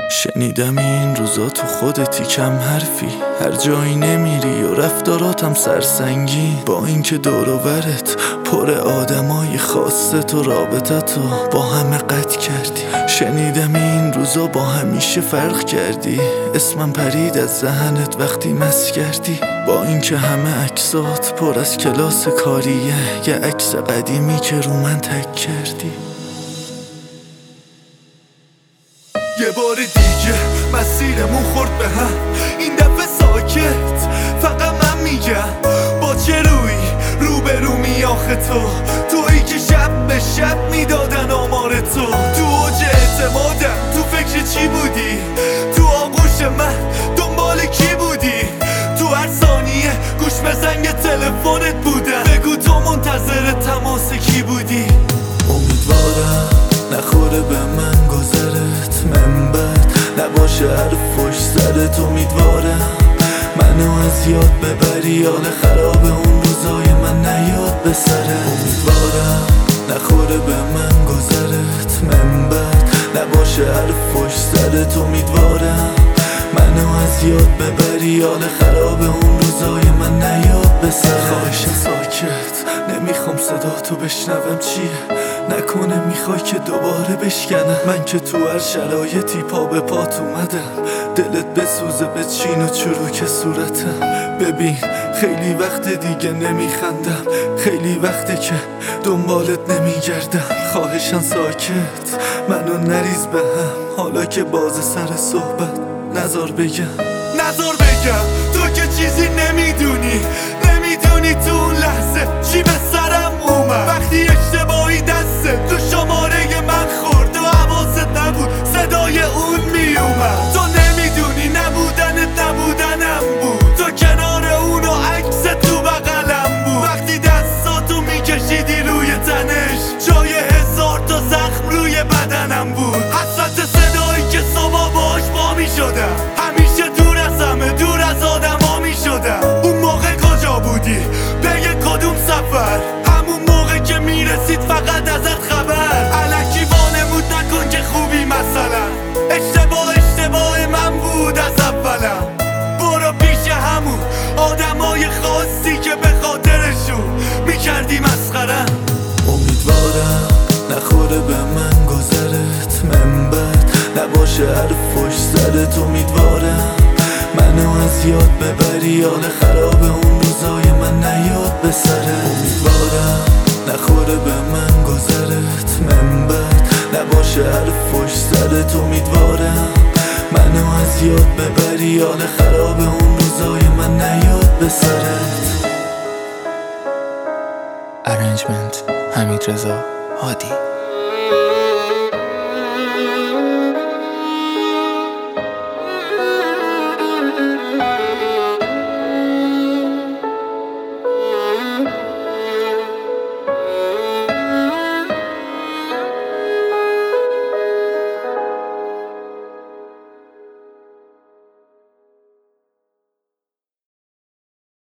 شنیدم این روزا تو خودتی کم حرفی، هر جایی نمیری و رفتاراتم سرسنگی، با اینکه دور و برت پر آدمای خاصه تو رابطتو با همه قطع کردی. شنیدم این روزا با همیشه فرق کردی، اسمم پرید از ذهنت وقتی مس کردی، با اینکه همه عکسات پر از کلاس کاریه، یه عکس قدیمی که رو من تک کردی. یه بار دیگه مسیرمون خورد به هم، این دفعه ساکت فقط من میگم با چه روبرو می آخه تویی که شب به شب میدادن آمار تو اوج اعتمادم تو فکر چی بودی؟ تو آغوش من دنبال کی بودی؟ تو هر ثانیه گوش به زنگ تلفنت بودم، بگو تو منتظر تماس کی بودی؟ امیدوارم نخوره به من گذرت، منبت نباشه حرف پشت سرت. امیدوارم منو از یاد ببری، حال خراب اون روزای من نیاد به سرت. امیدوارم نخوره به من گذرت، منبت نباشه حرف پشت سرت. امیدوارم منو از یاد ببری، حال خراب اون روزای من نیاد به سرت. خواهشم ساکت نمیخوام صدا تو بشنوم، چیه نکنه میخوای که دوباره بشکنم؟ من که تو هر شرایطی پا به پات اومدم، دلت بسوزه به چین و چروک صورتم. ببین خیلی وقت دیگه نمیخندم، خیلی وقته که دنبالت نمیگردم. خواهشم ساکت منو نریز به هم، حالا که باز سر صحبت نذار بگم تو که چیزی نمیدونی تو اون لحظه چی به سرم اومد، وقتی اشتباهی دسته تو شماره من خورد و حواست نبود صدای اون میومد. تو نمیدونی نبودنم بود، تو کنار اون و عکس تو بغلم بود، وقتی دستاتو میکشیدی روی تنش جای 1000 تا زخم روی بدنم بود. حسرت صدایی که صبح باش با میشدم، همیشه دور از همه دور از آدما میشدم. اون موقع کجا بودی؟ به کدوم سفر؟ همون موقع که میرسید فقط ازت خبر، الکی وانمود نکن که خوبی مثلا. اشتباه من بود از اولم، برو پیش همون آدمای خاصی که به خاطرشون میکردی مسخرم. امیدوارم نخوره به من گذرت، منبت نباشه حرف پشت سرت. امیدوارم منو از یاد ببری، حال خراب اون روزای من نیاد به سرت. امیدوارم نخوره به من گذرت، منبت نباشه حرف پشت سرت. امیدوارم منو از یاد ببری، حال خراب اون روزای من نیاد به سرت. ارنجمنت حمید رضا هادی.